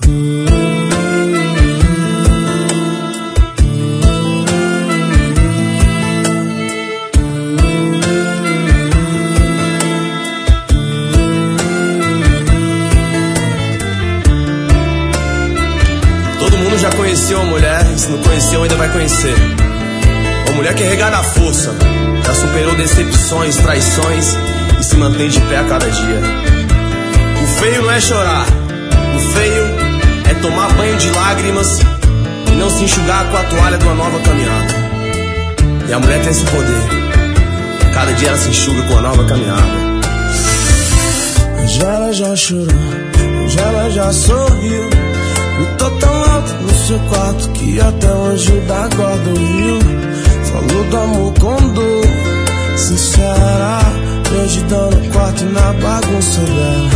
Todo mundo já conheceu uma mulher, e se não conheceu ainda vai conhecer. Uma mulher que é regada à força, já superou decepções, traições e se mantém de pé a cada dia. O feio não é chorar, o feio é tomar banho de lágrimas e não se enxugar com a toalha de uma nova caminhada. E a mulher tem esse poder, cada dia ela se enxuga com uma nova caminhada. Hoje ela já chorou, hoje ela já sorriu. Gritou tão alto no seu quarto que até o anjo da guarda ouviu. Falou do amor com dor, sincera, perdidão no quarto e na bagunça dela.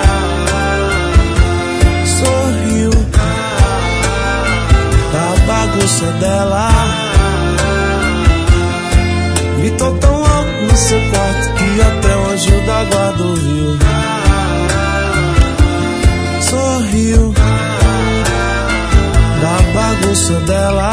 Sorriu da bagunça dela. Gritou tão alto no seu quarto que até o anjo da guarda ouviu. Sorriu da bagunça dela.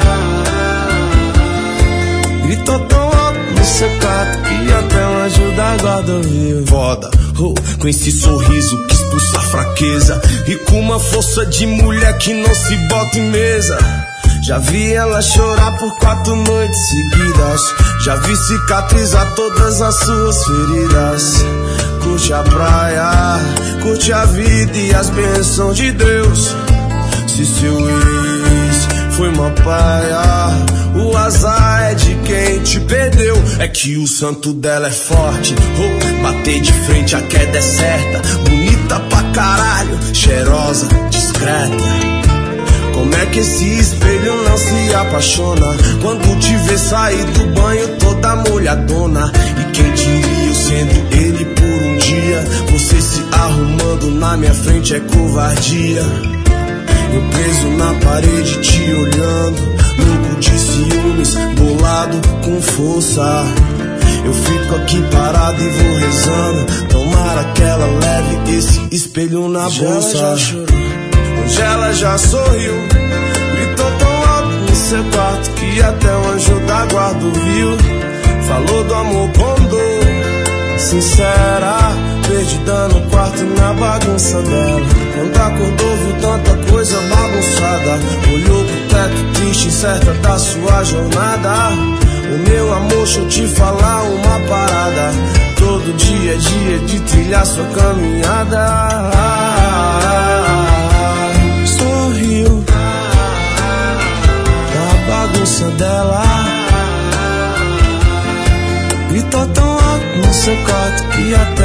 Gritou tão alto no seu quarto que até o anjo da guarda ouviu. Foda, com esse sorriso que expulsa a fraqueza e com uma força de mulher que não se bota em mesa. Já vi ela chorar por 4 noites seguidas, já vi cicatrizar todas as suas feridas. Curte a praia, curte a vida e as bênçãos de Deus. Se seu ex foi uma paia, o azar é de quem te perdeu. É que o santo dela é forte, bater de frente a queda é certa. Bonita pra caralho, cheirosa, discreta. Como é que esse espelho não se apaixona quando te vê sair do banho toda molhadona? E quem diria eu sendo ele por um dia, você se arrumando na minha frente é covardia. Eu preso na parede te olhando, louco de ciúmes, bolado com força. Eu fico aqui parado e vou rezando, tomara que ela leve esse espelho na bolsa. Ela já chorou, hoje ela já sorriu. Gritou tão alto no seu quarto que até o anjo da guarda ouviu. Falou do amor com dor, sincera, perdida no quarto e na bagunça dela. Quando acordou viu tanta coisa bagunçada, olhou pro teto triste, incerta da sua jornada. O meu amor, deixa eu te falar uma parada, todo dia é dia de trilhar sua caminhada. sorriu da bagunça dela. Gritou tão alto no seu quarto que até